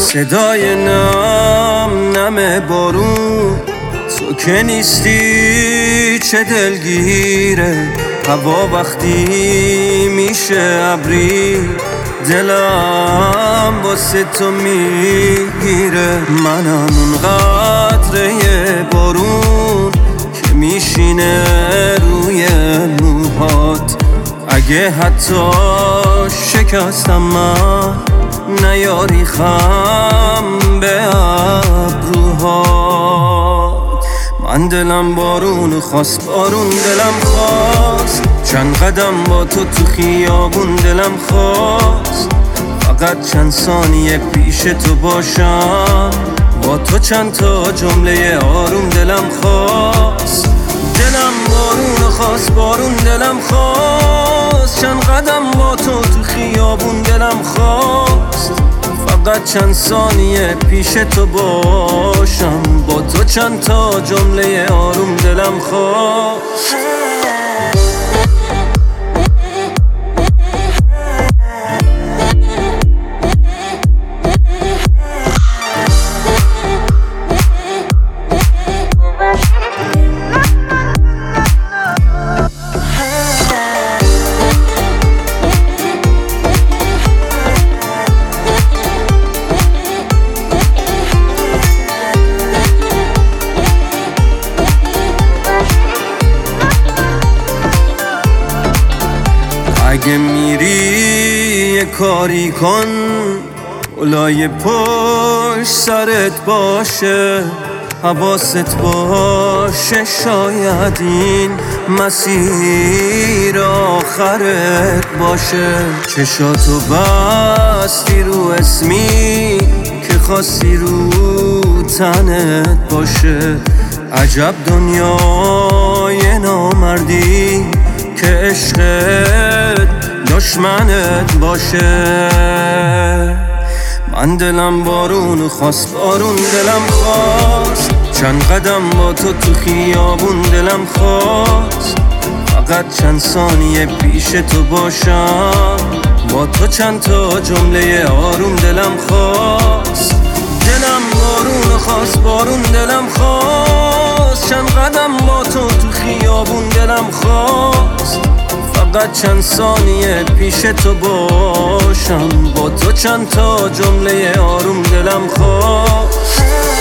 صدای نم بارون، تو که نیستی چه دلگیره. هوا وقتی میشه ابری، دلم واسه تو میگیره. منم اون قطره بارون که میشینه روی موهات. اگه حتی شکستم من، نیاری خم به ابروهات. من دلم بارون خواست، بارون دلم خواست. چند قدم با تو خیابون دلم خواست. فقط چند ثانیه پیش تو باشم، با تو چند تا جمله آروم دلم خواست. دلم بارون خواست، بارون دلم خواست. چند قدم با تو خیابون دلم خواست. فقط چند ثانیه پیش تو باشم، با تو چند تا جمله آروم دلم خواست. اگه میری یه کاری کن، اولای پشت سرت باشه. حواست باشه شاید این مسیر آخرت باشه. چشاتو بستی رو اسمی که خواستی رو تنت باشه. عجب دنیای نامردی که عشقت دشمنت باشه. من دلم بارون خواست، بارون دلم خواست. چند قدم با تو خیابون دلم خواست. فقط چند ثانیه پیش تو باشم، با تو چند تا جمله آروم دلم خواست. دلم بارون خواست، بارون دلم خواست. چند قدم با تو خیابون دلم خواست. فقط چند ثانیه پیش تو باشم، با تو چند تا جمله آروم دلم خواست.